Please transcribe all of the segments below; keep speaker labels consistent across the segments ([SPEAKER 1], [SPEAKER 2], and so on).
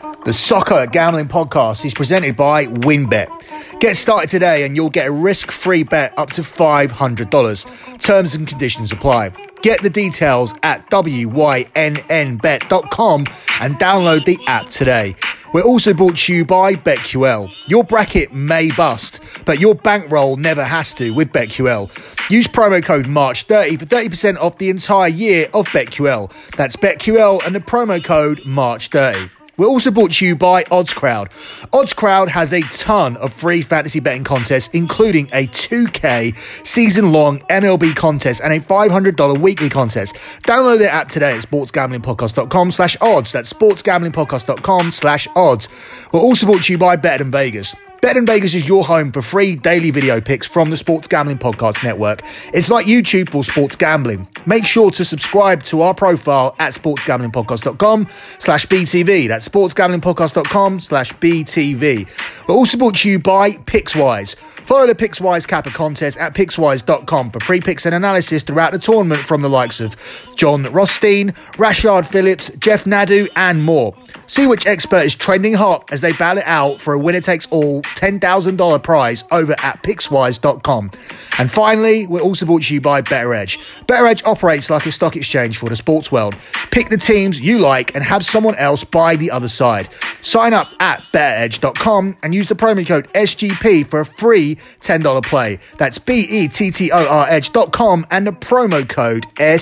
[SPEAKER 1] The Soccer Gambling Podcast is presented by WynnBET. Get started today and you'll get a risk-free bet up to $500. Terms and conditions apply. Get the details at wynnbet.com and download the app today. We're also brought to you by BetQL. Your bracket may bust, but your bankroll never has to with BetQL. Use promo code MARCH30 for 30% off the entire year of BetQL. That's BetQL and the promo code MARCH30. We're also brought to you by OddsCrowd. OddsCrowd has a ton of free fantasy betting contests, including a 2K season-long MLB contest and a $500 weekly contest. Download the app today at sportsgamblingpodcast.com/odds. That's sportsgamblingpodcast.com/odds. We're also brought to you by Better Than Vegas. Better Than Vegas is your home for free daily video picks from the Sports Gambling Podcast Network. It's like YouTube for sports gambling. Make sure to subscribe to our profile at sportsgamblingpodcast.com/BTV. That's sportsgamblingpodcast.com/BTV. We're also brought to you by Pickswise. Follow the Pickswise Kappa contest at pickswise.com for free picks and analysis throughout the tournament from the likes of John Rothstein, Rashard Phillips, Jeff Nadu, and more. See which expert is trending hot as they battle it out for a winner-takes-all $10,000 prize over at pickswise.com. And finally, we're also brought to you by BetterEdge. BetterEdge operates like a stock exchange for the sports world. Pick the teams you like and have someone else buy the other side. Sign up at betteredge.com and use the promo code SGP for a free $10 play. That's bettor edge.com and the promo code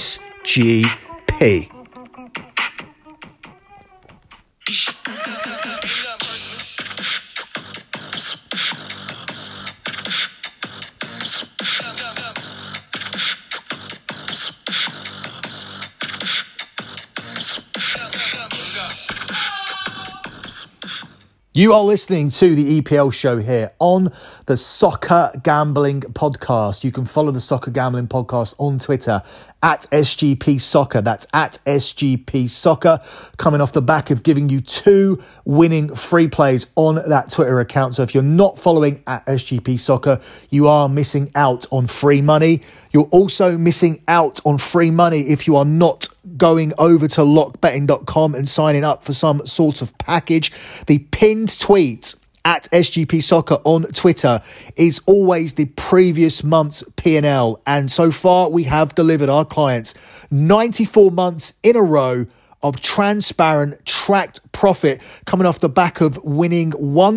[SPEAKER 1] SGP. You are listening to the EPL show here on the Soccer Gambling Podcast. You can follow the Soccer Gambling Podcast on Twitter at SGP Soccer. That's at SGP Soccer. Coming off the back of giving you 2 winning free plays on that Twitter account. So if you're not following at SGP Soccer, you are missing out on free money. You're also missing out on free money if you are not going over to lockbetting.com and signing up for some sort of package. The pinned tweet at SGP Soccer on Twitter is always the previous month's P&L. And so far we have delivered our clients 94 months in a row of transparent tracked profit, coming off the back of winning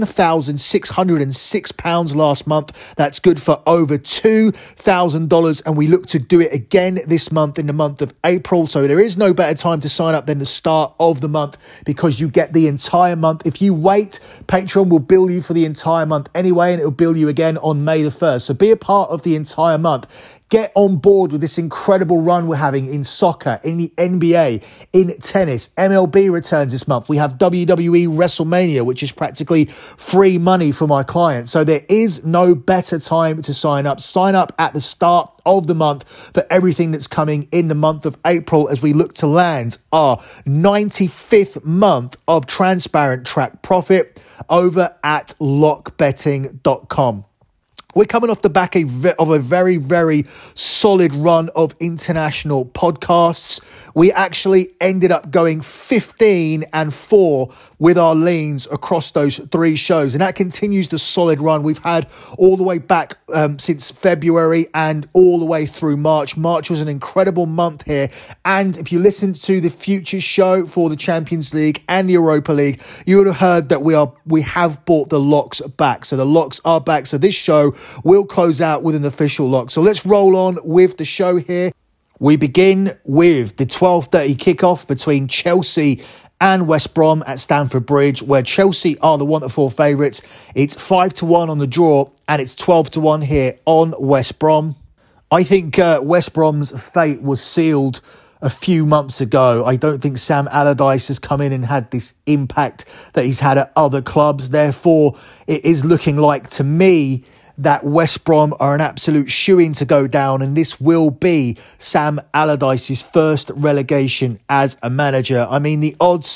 [SPEAKER 1] £1,606 last month. That's good for over $2,000, and we look to do it again this month in the month of April. So there is no better time to sign up than the start of the month, because you get the entire month. If you wait, Patreon will bill you for the entire month anyway, and it will bill you again on May the 1st. So be a part of the entire month. Get on board with this incredible run we're having in soccer, in the NBA, in tennis. MLB returns this month. We have WWE WrestleMania, which is practically free money for my clients. So there is no better time to sign up. Sign up at the start of the month for everything that's coming in the month of April as we look to land our 95th month of transparent track profit over at lockbetting.com. We're coming off the back of a very, very solid run of international podcasts. We actually ended up going 15-4 with our leans across those 3 shows. And that continues the solid run we've had all the way back since February and all the way through March. March was an incredible month here. And if you listen to the future show for the Champions League and the Europa League, you would have heard that we have brought the locks back. So the locks are back. So this show will close out with an official lock. So let's roll on with the show here. We begin with the 12:30 kickoff between Chelsea and West Brom at Stamford Bridge, where Chelsea are the 1-4 favourites. It's 5-1 on the draw, and it's 12-1 here on West Brom. I think West Brom's fate was sealed a few months ago. I don't think Sam Allardyce has come in and had this impact that he's had at other clubs. Therefore, it is looking like, to me, that West Brom are an absolute shoo-in to go down, and this will be Sam Allardyce's first relegation as a manager. I mean, the odds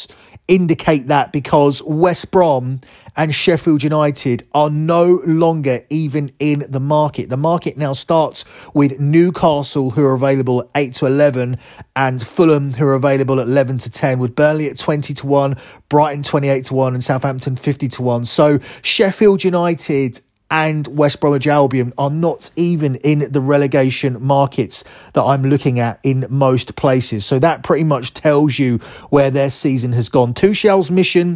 [SPEAKER 1] indicate that, because West Brom and Sheffield United are no longer even in the market. The market now starts with Newcastle, who are available at 8 to 11, and Fulham, who are available at 11 to 10, with Burnley at 20 to 1, Brighton 28 to 1, and Southampton 50 to 1. So Sheffield United and West Bromwich Albion are not even in the relegation markets that I'm looking at in most places. So that pretty much tells you where their season has gone. Tuchel's mission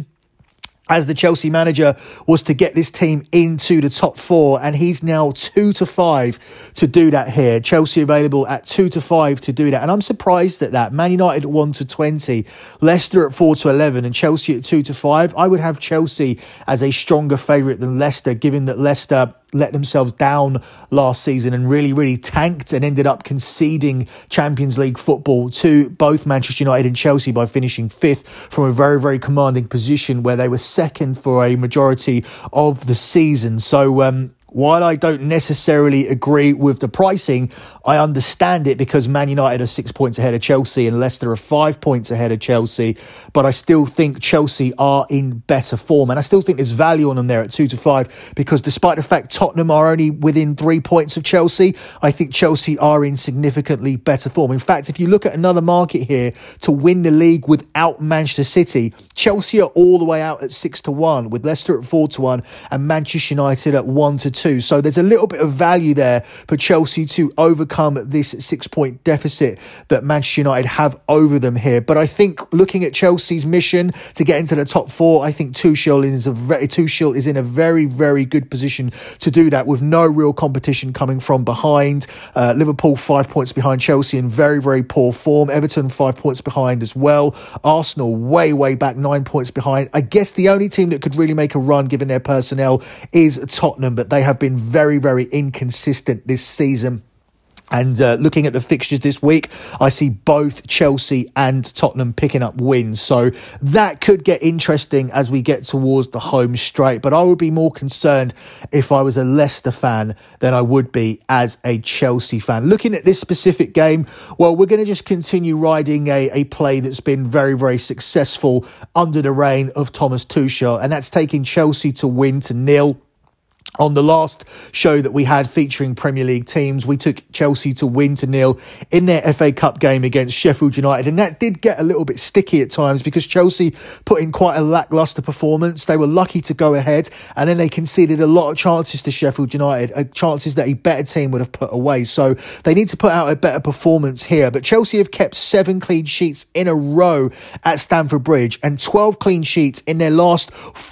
[SPEAKER 1] as the Chelsea manager was to get this team into the top four, and he's now 2 to 5 to do that here. Chelsea available at 2 to 5 to do that, and I'm surprised at that. Man United at 1 to 20, Leicester at 4 to 11, and Chelsea at 2 to 5. I would have Chelsea as a stronger favourite than Leicester, given that Leicester let themselves down last season and really tanked and ended up conceding Champions League football to both Manchester United and Chelsea by finishing 5th from a very commanding position where they were second for a majority of the season. So while I don't necessarily agree with the pricing, I understand it, because Man United are 6 points ahead of Chelsea and Leicester are 5 points ahead of Chelsea. But I still think Chelsea are in better form, and I still think there's value on them there at 2 to 5, because despite the fact Tottenham are only within 3 points of Chelsea, I think Chelsea are in significantly better form. In fact, if you look at another market here to win the league without Manchester City, Chelsea are all the way out at 6 to 1, with Leicester at 4 to 1 and Manchester United at 1 to 2. So there's a little bit of value there for Chelsea to overcome this 6-point deficit that Manchester United have over them here. But I think looking at Chelsea's mission to get into the top four, I think Tuchel is in a very good position to do that, with no real competition coming from behind. Liverpool 5 points behind Chelsea in very poor form. Everton 5 points behind as well. Arsenal way back, 9 points behind. I guess the only team that could really make a run given their personnel is Tottenham, but they have been very inconsistent this season. And looking at the fixtures this week, I see both Chelsea and Tottenham picking up wins. So that could get interesting as we get towards the home straight. But I would be more concerned if I was a Leicester fan than I would be as a Chelsea fan. Looking at this specific game, well, we're going to just continue riding a play that's been very successful under the reign of Thomas Tuchel. And that's taking Chelsea to win to 0. On the last show that we had featuring Premier League teams, we took Chelsea to win to 0 in their FA Cup game against Sheffield United. And that did get a little bit sticky at times because Chelsea put in quite a lacklustre performance. They were lucky to go ahead, and then they conceded a lot of chances to Sheffield United, chances that a better team would have put away. So they need to put out a better performance here. But Chelsea have kept 7 clean sheets in a row at Stamford Bridge and 12 clean sheets in their last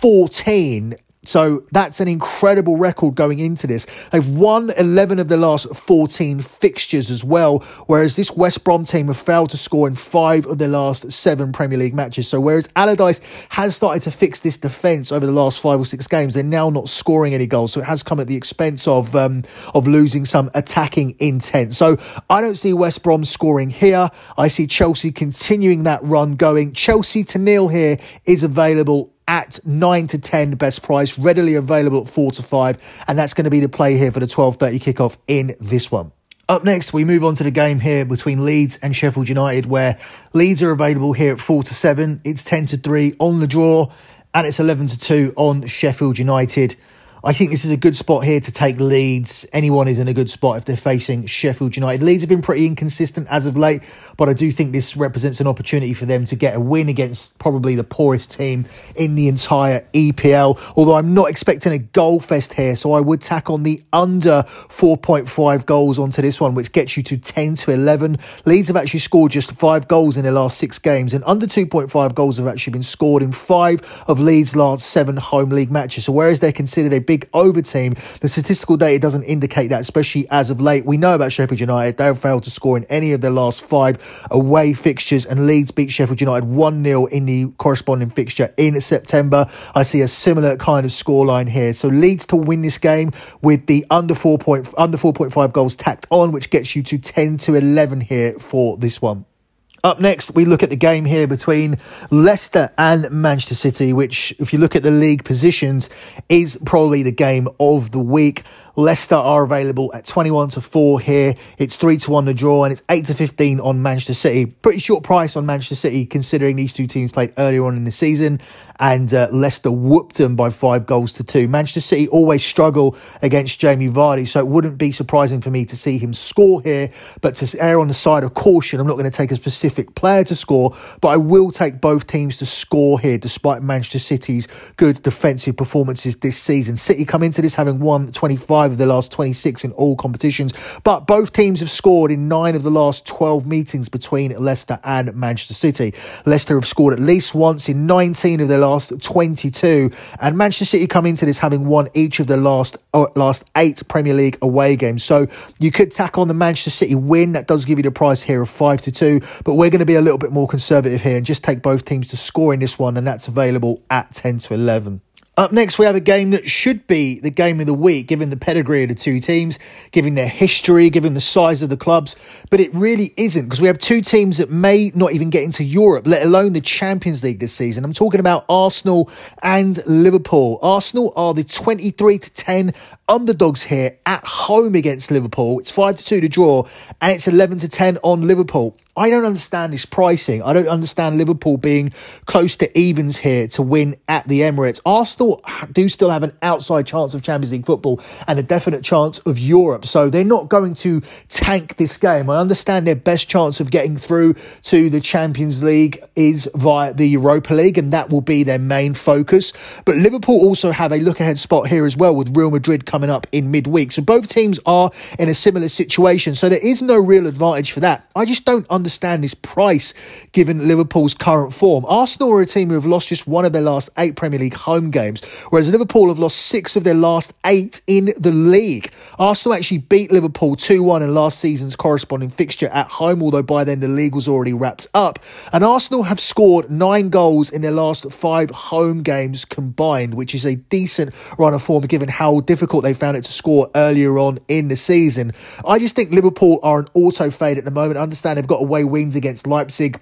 [SPEAKER 1] 14. So that's an incredible record going into this. They've won 11 of the last 14 fixtures as well, whereas this West Brom team have failed to score in 5 of their last 7 Premier League matches. So whereas Allardyce has started to fix this defence over the last 5 or 6 games, they're now not scoring any goals. So it has come at the expense of losing some attacking intent. So I don't see West Brom scoring here. I see Chelsea continuing that run going. Chelsea to 0 here is available at 9 to 10 best price, readily available at 4 to 5, and that's going to be the play here for the 12:30 kickoff in this one. Up next, we move on to the game here between Leeds and Sheffield United, where Leeds are available here at 4 to 7. It's 10 to 3 on the draw, and it's 11 to 2 on Sheffield United. I think this is a good spot here to take Leeds. Anyone is in a good spot if they're facing Sheffield United. Leeds have been pretty inconsistent as of late, but I do think this represents an opportunity for them to get a win against probably the poorest team in the entire EPL. Although I'm not expecting a goal fest here, so I would tack on the under 4.5 goals onto this one, which gets you to 10 to 11. Leeds have actually scored just 5 goals in their last 6 games, and under 2.5 goals have actually been scored in 5 of Leeds' last 7 home league matches. So whereas they're considered a big over team, the statistical data doesn't indicate that, especially as of late. We know about Sheffield United. They have failed to score in any of their last 5 away fixtures, and Leeds beat Sheffield United 1-0 in the corresponding fixture in September. I see a similar kind of scoreline here. So Leeds to win this game with the under 4.5 goals tacked on, which gets you to 10 to 11 here for this one. Up next, we look at the game here between Leicester and Manchester City, which, if you look at the league positions, is probably the game of the week. Leicester are available at 21-4 here. It's 3-1 the draw, and it's 8-15 on Manchester City. Pretty short price on Manchester City, considering these two teams played earlier on in the season, and Leicester whooped them by 5-2. Manchester City always struggle against Jamie Vardy, so it wouldn't be surprising for me to see him score here. But to err on the side of caution, I'm not going to take a specific player to score, but I will take both teams to score here, despite Manchester City's good defensive performances this season. City come into this having won 25 of the last 26 in all competitions, but both teams have scored in 9 of the last 12 meetings between Leicester and Manchester City. Leicester have scored at least once in 19 of their last 22, and Manchester City come into this having won each of the last 8 Premier League away games. So you could tack on the Manchester City win. That does give you the price here of 5-2, but we're going to be a little bit more conservative here and just take both teams to score in this one, and that's available at 10-11. Up next, we have a game that should be the game of the week, given the pedigree of the two teams, given their history, given the size of the clubs. But it really isn't, because we have two teams that may not even get into Europe, let alone the Champions League this season. I'm talking about Arsenal and Liverpool. Arsenal are the 23-10 underdogs here at home against Liverpool. It's 5-2 to draw, and it's 11-10 on Liverpool. I don't understand this pricing. I don't understand Liverpool being close to evens here to win at the Emirates. Arsenal do still have an outside chance of Champions League football and a definite chance of Europe. So they're not going to tank this game. I understand their best chance of getting through to the Champions League is via the Europa League, and that will be their main focus. But Liverpool also have a look-ahead spot here as well, with Real Madrid coming up in midweek. So both teams are in a similar situation. So there is no real advantage for that. I just don't understand this price given Liverpool's current form. Arsenal are a team who have lost just one of their last 8 Premier League home games, whereas Liverpool have lost 6 of their last 8 in the league. Arsenal actually beat Liverpool 2-1 in last season's corresponding fixture at home, although by then the league was already wrapped up. And Arsenal have scored 9 goals in their last 5 home games combined, which is a decent run of form given how difficult they found it to score earlier on in the season. I just think Liverpool are an auto fade at the moment. I understand they've got away wins against Leipzig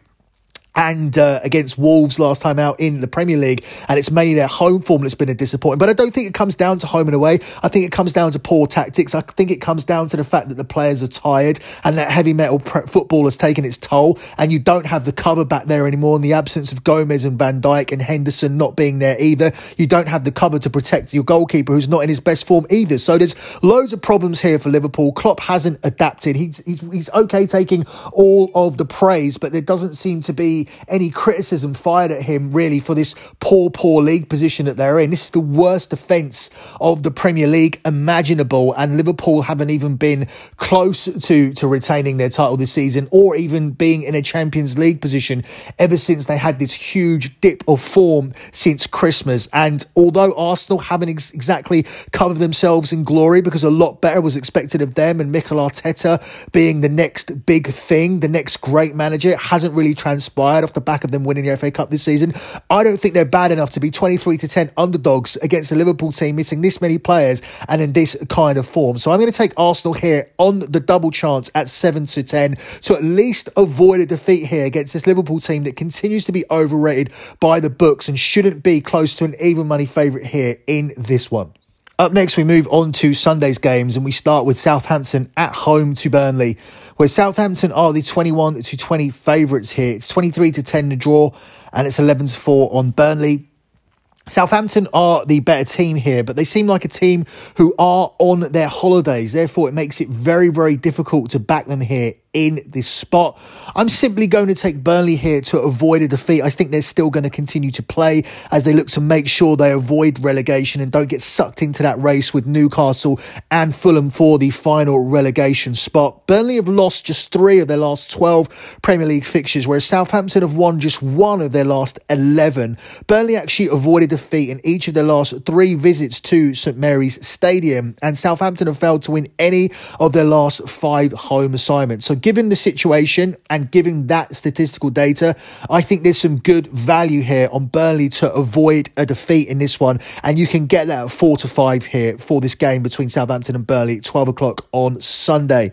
[SPEAKER 1] and against Wolves last time out in the Premier League, and it's mainly their home form that's been a disappointment. But I don't think it comes down to home and away. I think it comes down to poor tactics. I think it comes down to the fact that the players are tired and that heavy metal football has taken its toll, and you don't have the cover back there anymore. In the absence of Gomez and Van Dijk and Henderson not being there either, you don't have the cover to protect your goalkeeper, who's not in his best form either. So there's loads of problems here for Liverpool. Klopp hasn't adapted. He's okay taking all of the praise, but there doesn't seem to be any criticism fired at him really for this poor league position that they're in. This is the worst defence of the Premier League imaginable, and Liverpool haven't even been close to retaining their title this season, or even being in a Champions League position ever since they had this huge dip of form since Christmas. And although Arsenal haven't exactly covered themselves in glory, because a lot better was expected of them, and Mikel Arteta being the next big thing, the next great manager, it hasn't really transpired off the back of them winning the FA Cup this season. I don't think they're bad enough to be 23-10 underdogs against a Liverpool team missing this many players and in this kind of form. So I'm going to take Arsenal here on the double chance at 7-10 to at least avoid a defeat here against this Liverpool team that continues to be overrated by the books and shouldn't be close to an even money favourite here in this one. Up next, we move on to Sunday's games, and we start with Southampton at home to Burnley, where Southampton are the 21-20 favourites here. It's 23-10 to draw, and it's 11-4 on Burnley. Southampton are the better team here, but they seem like a team who are on their holidays. Therefore, it makes it very, very difficult to back them here in this spot. I'm simply going to take Burnley here to avoid a defeat. I think they're still going to continue to play as they look to make sure they avoid relegation and don't get sucked into that race with Newcastle and Fulham for the final relegation spot. Burnley have lost just 3 of their last 12 Premier League fixtures, whereas Southampton have won just 1 of their last 11. Burnley actually avoided defeat in each of their last 3 visits to St Mary's Stadium, and Southampton have failed to win any of their last 5 home assignments. So given the situation and given that statistical data, I think there's some good value here on Burnley to avoid a defeat in this one, and you can get that at 4-5 here for this game between Southampton and Burnley at 12 o'clock on Sunday.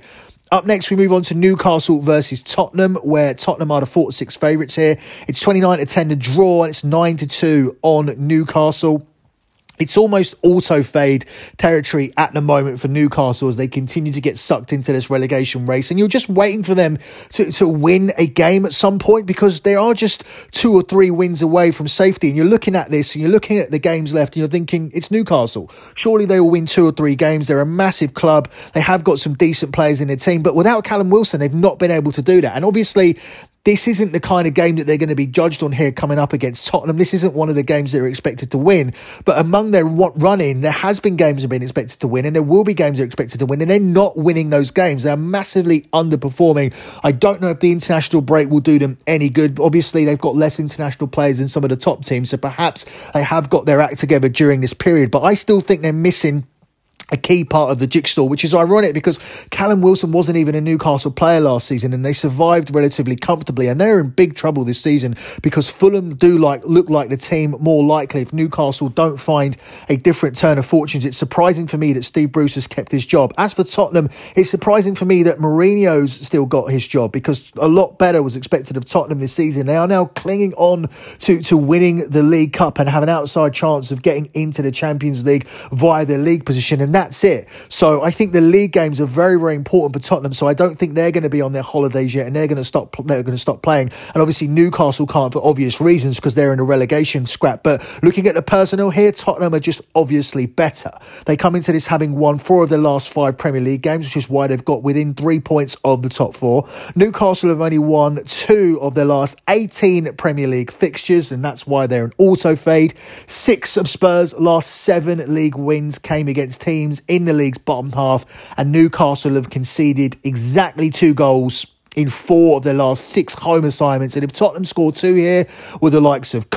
[SPEAKER 1] Up next, we move on to Newcastle versus Tottenham, where Tottenham are the 4-6 favourites here. It's 29-10 the draw, and it's 9-2 on Newcastle. It's almost auto-fade territory at the moment for Newcastle as they continue to get sucked into this relegation race. And you're just waiting for them to win a game at some point, because they are just 2 or 3 wins away from safety. And you're looking at this and you're looking at the games left and you're thinking, it's Newcastle. Surely they will win 2 or 3 games. They're a massive club. They have got some decent players in their team. But without Callum Wilson, they've not been able to do that. And obviously, this isn't the kind of game that they're going to be judged on here coming up against Tottenham. This isn't one of the games they're expected to win. But among their run-in, there has been games they've been expected to win, and there will be games they're expected to win, and they're not winning those games. They're massively underperforming. I don't know if the international break will do them any good. Obviously, they've got less international players than some of the top teams, so perhaps they have got their act together during this period. But I still think they're missing a key part of the jigsaw, which is ironic because Callum Wilson wasn't even a Newcastle player last season and they survived relatively comfortably, and they're in big trouble this season because Fulham do look like the team more likely if Newcastle don't find a different turn of fortunes. It's surprising for me that Steve Bruce has kept his job. As for Tottenham, it's surprising for me that Mourinho's still got his job, because a lot better was expected of Tottenham this season. They are now clinging on to winning the League Cup and have an outside chance of getting into the Champions League via their league position, and that's it. So I think the league games are very, very important for Tottenham. So I don't think they're going to be on their holidays yet, and they're going to stop playing. And obviously Newcastle can't for obvious reasons because they're in a relegation scrap. But looking at the personnel here, Tottenham are just obviously better. They come into this having won 4 of their last 5 Premier League games, which is why they've got within 3 points of the top 4. Newcastle have only won 2 of their last 18 Premier League fixtures, and that's why they're an auto fade. 6 of Spurs' last 7 league wins came against teams in the league's bottom half, and Newcastle have conceded exactly 2 goals in 4 of their last 6 home assignments. And if Tottenham score 2 here with the likes of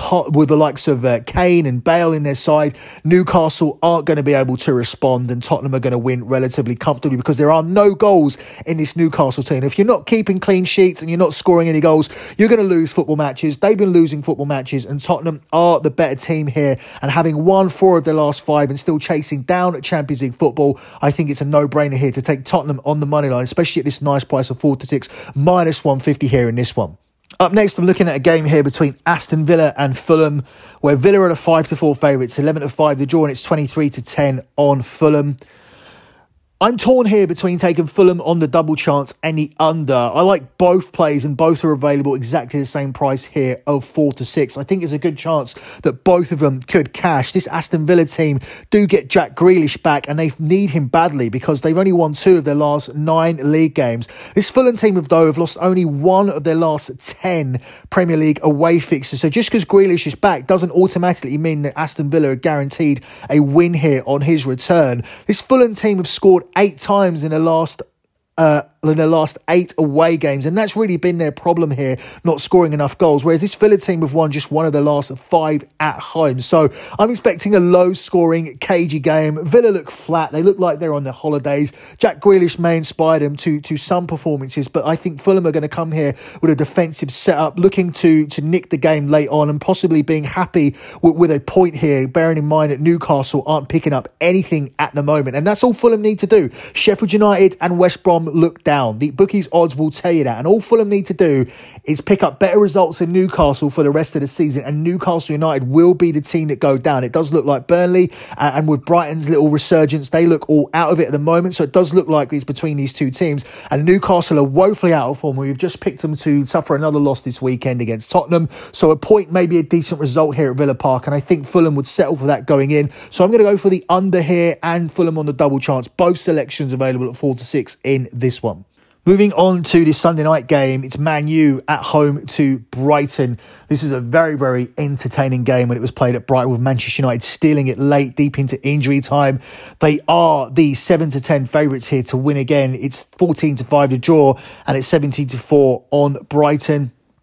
[SPEAKER 1] Kane and Bale in their side, Newcastle aren't going to be able to respond, and Tottenham are going to win relatively comfortably because there are no goals in this Newcastle team. If you're not keeping clean sheets and you're not scoring any goals, you're going to lose football matches. They've been losing football matches, and Tottenham are the better team here. And having won 4 of their last 5 and still chasing down at Champions League football, I think it's a no-brainer here to take Tottenham on the money line, especially at this nice price of 4-6. Minus 150 here in this one. Up next, I'm looking at a game here between Aston Villa and Fulham, where Villa are the 5-4 favourites, 11-5 the draw, and it's 23-10 on Fulham. I'm torn here between taking Fulham on the double chance and the under. I like both plays, and both are available exactly the same price here of 4-6. I think there's a good chance that both of them could cash. This Aston Villa team do get Jack Grealish back, and they need him badly because they've only won 2 of their last 9 league games. This Fulham team have lost only 1 of their last 10 Premier League away fixtures. So just because Grealish is back doesn't automatically mean that Aston Villa are guaranteed a win here on his return. This Fulham team have scored 8 times in the last 8 away games, and that's really been their problem here, not scoring enough goals, whereas this Villa team have won just 1 of their last 5 at home. So I'm expecting a low scoring, cagey game. Villa look flat. They look like they're on their holidays. Jack Grealish may inspire them to some performances, but I think Fulham are going to come here with a defensive setup, looking to nick the game late on and possibly being happy with a point here, bearing in mind that Newcastle aren't picking up anything at the moment, and that's all Fulham need to do. Sheffield United and West Brom look down. The bookies' odds will tell you that, and all Fulham need to do is pick up better results in Newcastle for the rest of the season, and Newcastle United will be the team that go down. It does look like Burnley, and with Brighton's little resurgence, they look all out of it at the moment, so it does look like it's between these 2 teams, and Newcastle are woefully out of form. We've just picked them to suffer another loss this weekend against Tottenham, so a point may be a decent result here at Villa Park, and I think Fulham would settle for that going in, so I'm going to go for the under here and Fulham on the double chance. Both selections available at 4-6 in this one. Moving on to this Sunday night game, it's Man U at home to Brighton. This was a very, very entertaining game when it was played at Brighton, with Manchester United stealing it late, deep into injury time. They are the 7-10 favourites here to win again. It's 14-5 to draw, and it's 17-4 on Brighton.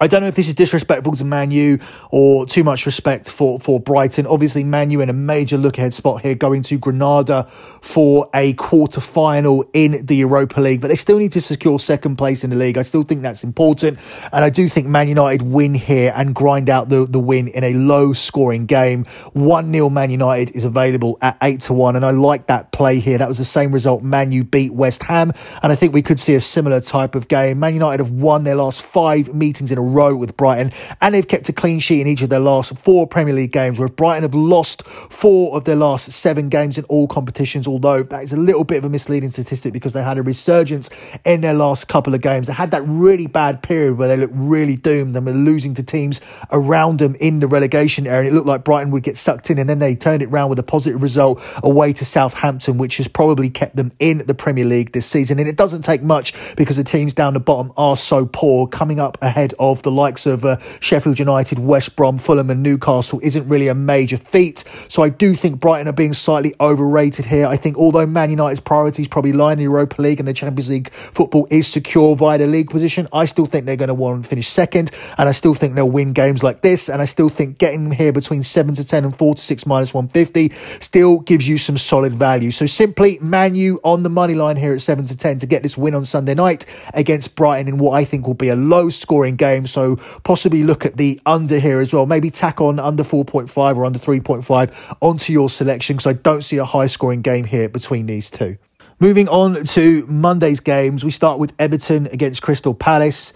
[SPEAKER 1] I don't know if this is disrespectful to Man U or too much respect for Brighton. Obviously, Man U in a major look-ahead spot here, going to Granada for a quarter-final in the Europa League. But they still need to secure second place in the league. I still think that's important. And I do think Man United win here and grind out the win in a low-scoring game. 1-0 Man United is available at 8-1. And I like that play here. That was the same result Man U beat West Ham. And I think we could see a similar type of game. Man United have won their last 5 meetings in a row with Brighton, and they've kept a clean sheet in each of their last 4 Premier League games, where Brighton have lost 4 of their last 7 games in all competitions, although that is a little bit of a misleading statistic because they had a resurgence in their last couple of games. They had that really bad period where they looked really doomed and were losing to teams around them in the relegation area, and it looked like Brighton would get sucked in, and then they turned it around with a positive result away to Southampton, which has probably kept them in the Premier League this season. And it doesn't take much because the teams down the bottom are so poor. Coming up ahead of the likes of Sheffield United, West Brom, Fulham and Newcastle isn't really a major feat. So I do think Brighton are being slightly overrated here. I think although Man United's priorities probably lie in the Europa League and the Champions League football is secure via the league position, I still think they're going to want to finish second, and I still think they'll win games like this, and I still think getting them here between 7-10 and 4-6 minus 150 still gives you some solid value. So simply Man U on the money line here at 7-10 to get this win on Sunday night against Brighton in what I think will be a low scoring game. So possibly look at the under here as well. Maybe tack on under 4.5 or under 3.5 onto your selection, because I don't see a high scoring game here between these two. Moving on to Monday's games, we start with Everton against Crystal Palace.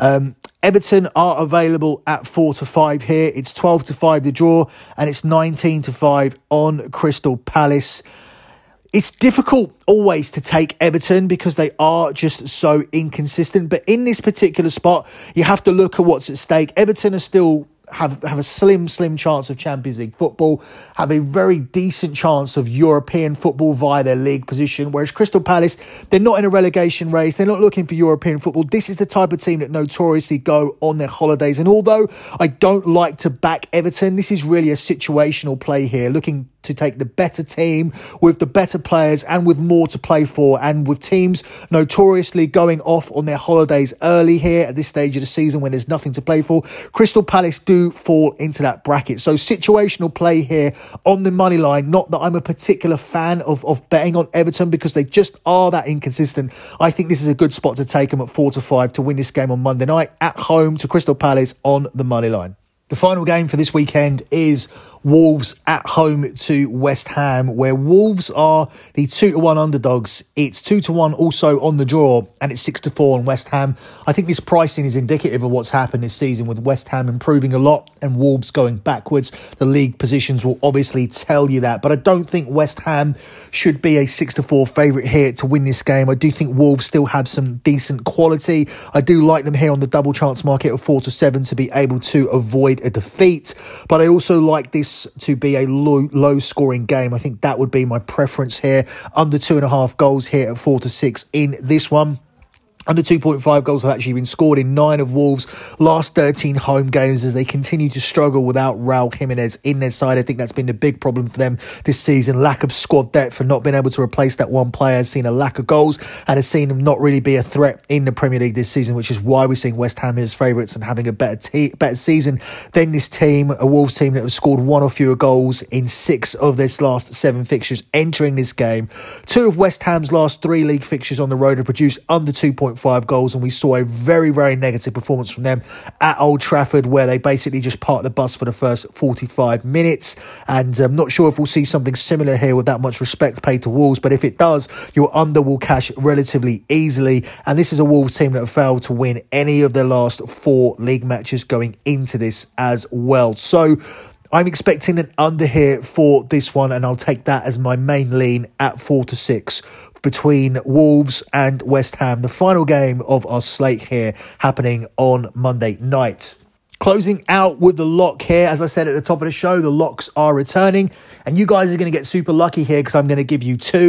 [SPEAKER 1] Everton are available at 4-5 here. It's 12-5 the draw, and it's 19-5 on Crystal Palace. It's difficult always to take Everton because they are just so inconsistent. But in this particular spot, you have to look at what's at stake. Everton are still have a slim chance of Champions League football, have a very decent chance of European football via their league position, whereas Crystal Palace, they're not in a relegation race, they're not looking for European football. This is the type of team that notoriously go on their holidays, and although I don't like to back Everton, this is really a situational play here, looking to take the better team with the better players and with more to play for, and with teams notoriously going off on their holidays early here at this stage of the season when there's nothing to play for. Crystal Palace do fall into that bracket. So situational play here on the money line. Not that I'm a particular fan of betting on Everton because they just are that inconsistent. I think this is a good spot to take them at 4-5 to win this game on Monday night at home to Crystal Palace on the money line. The final game for this weekend is Wolves at home to West Ham, where Wolves are the 2-1 underdogs. It's 2-1 also on the draw, and it's 6-4 on West Ham. I think this pricing is indicative of what's happened this season, with West Ham improving a lot and Wolves going backwards. The league positions will obviously tell you that, but I don't think West Ham should be a 6-4 favourite here to win this game. I do think Wolves still have some decent quality. I do like them here on the double chance market of 4-7 to be able to avoid a defeat, but I also like this to be a low scoring game. I think that would be my preference here. Under 2.5 goals here at 4-6 in this one. Under 2.5 goals have actually been scored in 9 of Wolves' last 13 home games as they continue to struggle without Raul Jimenez in their side. I think that's been the big problem for them this season. Lack of squad depth for not being able to replace that one player has seen a lack of goals and has seen them not really be a threat in the Premier League this season, which is why we're seeing West Ham as favourites and having a better season than this team, a Wolves team that have scored 1 or fewer goals in 6 of their last 7 fixtures entering this game. 2 of West Ham's last 3 league fixtures on the road have produced under 2.5 goals, and we saw a very negative performance from them at Old Trafford, where they basically just parked the bus for the first 45 minutes. And I'm not sure if we'll see something similar here with that much respect paid to Wolves, but if it does, your under will cash relatively easily. And this is a Wolves team that have failed to win any of their last 4 league matches going into this as well. So I'm expecting an under here for this one, and I'll take that as my main lean at 4-6 between Wolves and West Ham. The final game of our slate here happening on Monday night. Closing out with the lock here, as I said at the top of the show, the locks are returning, and you guys are going to get super lucky here because I'm going to give you 2.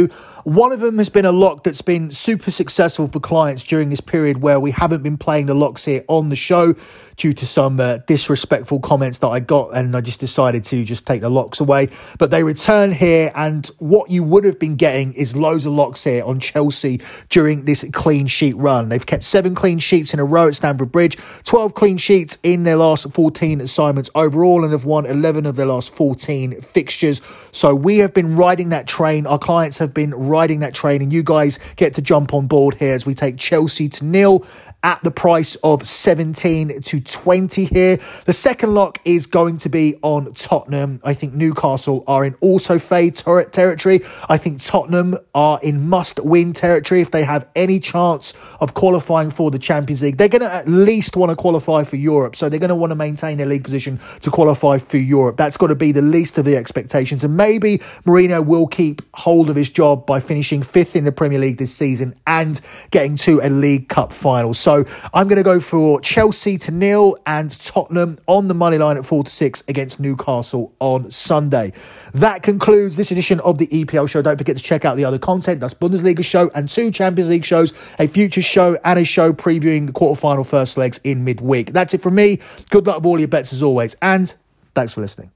[SPEAKER 1] One of them has been a lock that's been super successful for clients during this period where we haven't been playing the locks here on the show due to some disrespectful comments that I got, and I just decided to just take the locks away. But they return here, and what you would have been getting is loads of locks here on Chelsea during this clean sheet run. They've kept 7 clean sheets in a row at Stamford Bridge, 12 clean sheets in their last 14 assignments overall, and have won 11 of their last 14 fixtures. So we have been riding that train. Our clients have been riding that train, and you guys get to jump on board here as we take Chelsea to nil at the price of 17 to 20 here. The second lock is going to be on Tottenham. I think Newcastle are in auto-fade territory. I think Tottenham are in must-win territory if they have any chance of qualifying for the Champions League. They're going to at least want to qualify for Europe, so they're going to want to maintain their league position to qualify for Europe. That's got to be the least of the expectations, and maybe Mourinho will keep hold of his job by finishing 5th in the Premier League this season and getting to a League Cup final. So I'm going to go for Chelsea to nil and Tottenham on the money line at 4-6 against Newcastle on Sunday. That concludes this edition of the EPL show. Don't forget to check out the other content. That's Bundesliga show and 2 Champions League shows, a future show and a show previewing the quarterfinal first legs in midweek. That's it from me. Good luck with all your bets as always, and thanks for listening.